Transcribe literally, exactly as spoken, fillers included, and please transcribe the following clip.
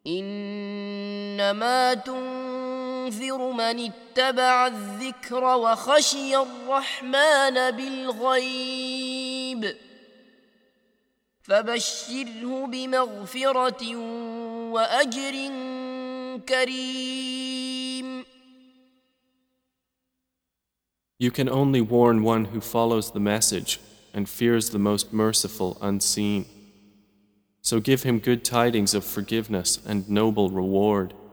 إنما تنذر من اتبع الذكر وخشي الرحمن بالغيب فبشره بمغفرة وأجر كريم. You can only warn one who follows the message and fears the most merciful unseen. So give him good tidings of forgiveness and noble reward.